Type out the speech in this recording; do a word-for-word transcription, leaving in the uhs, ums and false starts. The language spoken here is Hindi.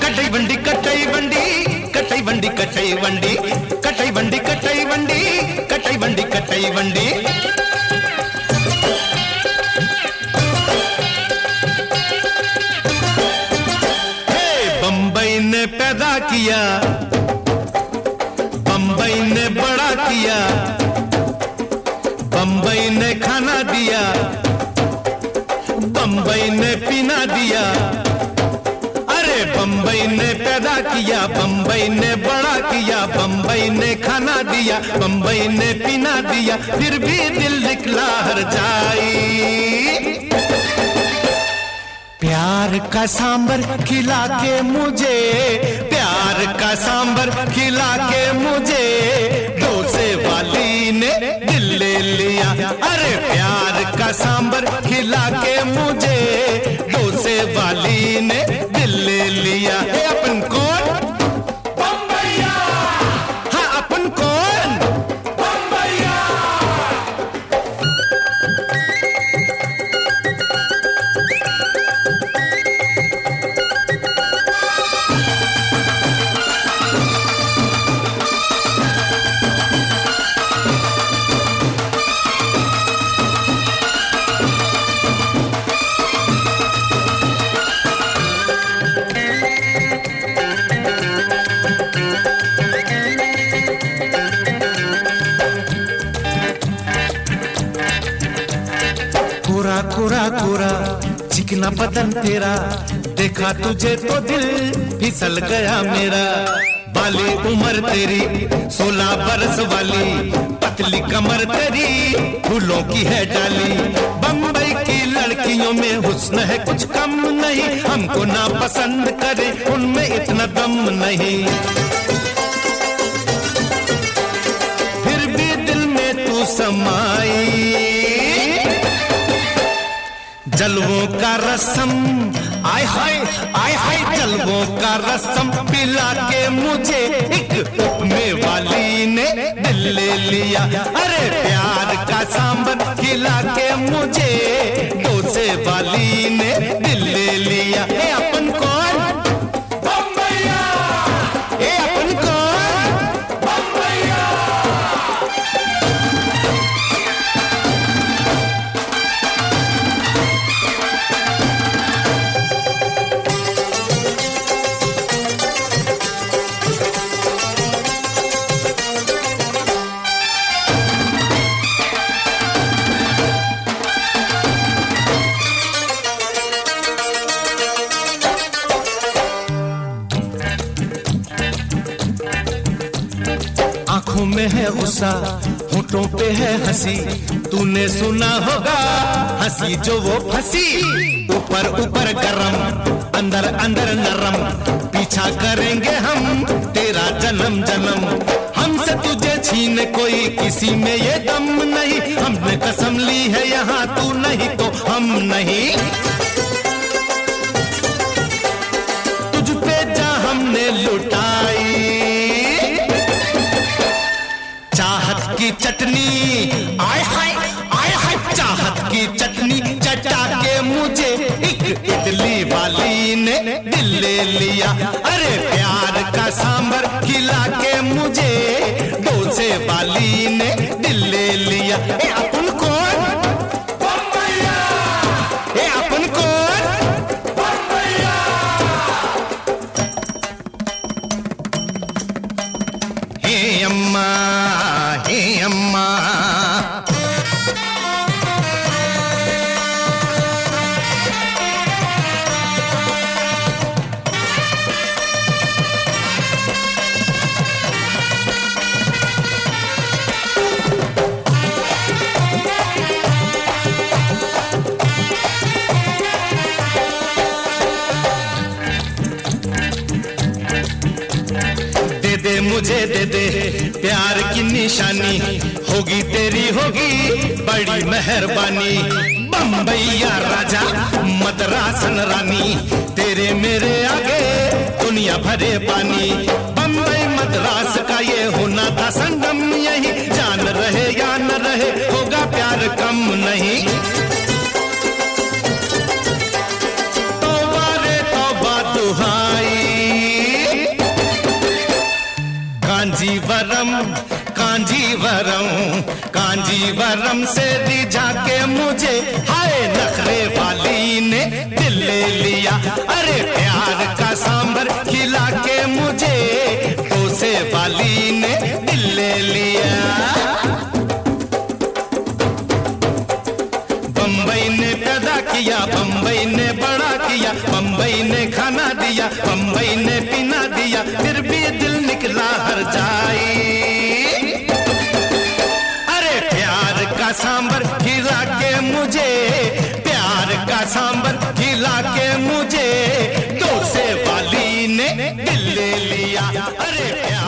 कटई बंडी कटई बंडी कटई बंडी कटई बंडी कटई बंडी कटई बंडी कटई बंडी कटई बंडी। बंबई ने पैदा किया, बंबई ने बड़ा किया, बंबई ने खाना दिया, बंबई ने पीना दिया। अरे बंबई ने पैदा किया, बंबई ने बड़ा किया, बंबई ने खाना दिया, बंबई ने पीना दिया, फिर भी दिल निकला हर जाई। प्यार का सांबर खिला के मुझे, प्यार का सांबर खिला के मुझे डोसे वाली ने दिल ले लिया। अरे प्यार का सांबर खिला के मुझे डोसे वाली ने दिल ले लिया। ए अपन कौन? बम्बैया। हाँ अपन कौन? बम्बैया। कोरा कोरा कोरा चिकना बदन तेरा, देखा तुझे तो दिल फिसल गया मेरा। बाली उम्र तेरी सोलह बरस वाली, पतली कमर तेरी फूलों की है डाली। बम्बई की लड़कियों में हुस्न है कुछ कम नहीं, हमको ना पसंद करे उनमें इतना दम नहीं। फिर भी दिल में तू समाई, जलवों का रसम आय हाय आय हाय, जलवों का रसम पिला के मुझे एक उपमे वाली ने दिल ले लिया। अरे प्यार का सांबर खिला के मुझे डोसे वाली ने दिल ले लिया। ए अपन कौन? बम्बैया। ए अपन कौन? बम्बैया। आंखों में है गुस्सा, होठों पे है हंसी, तूने सुना होगा हंसी जो वो फंसी। ऊपर ऊपर गरम, अंदर अंदर नरम, पीछा करेंगे हम तेरा जन्म जन्म। हमसे तुझे छीने कोई किसी में ये दम नहीं, हमने कसम ली है यहाँ तू नहीं तो हम नहीं। तुझ पे जा हमने लुटाई चाहत की चटनी, आय हाय आय हाय, चाहत की चटनी चटा के मुझे एक इडली वाली ने दिल ले लिया। अरे प्यार का सांबर खिला के मुझे डोसे वाली ने दिल ले लिया। ए अपन कौन? बम्बैया। ए अपन कौन? बम्बैया। हे अम्मा हे अम्मा, दे दे मुझे दे दे प्यार की निशानी, होगी तेरी होगी बड़ी मेहरबानी। बम्बैया राजा मद्रासन रानी, तेरे मेरे आगे दुनिया भरे पानी। बम्बई मद्रास का ये होना था संगम, यही जान रहे या न रहे होगा प्यार कम नहीं। तौबा रे तौबा दुहाई, कांजीवरम कांजीवरम कांजीवरम से रिझा के मुझे हाय नखरे वाली ने दिल ले लिया। अरे प्यार का सांभर खिला के मुझे डोसे वाली ने दिल ले लिया। बम्बई ने पैदा किया, बम्बई ने बड़ा किया, बम्बई ने खाना दिया, बम्बई ने पीना दिया, फिर भी दिल निकला हर जाए। अरे प्यार का सांभर खिला के मुझे, प्यार का सांभर खिला के मुझे डोसे वाली ने दिल ले लिया। अरे प्यार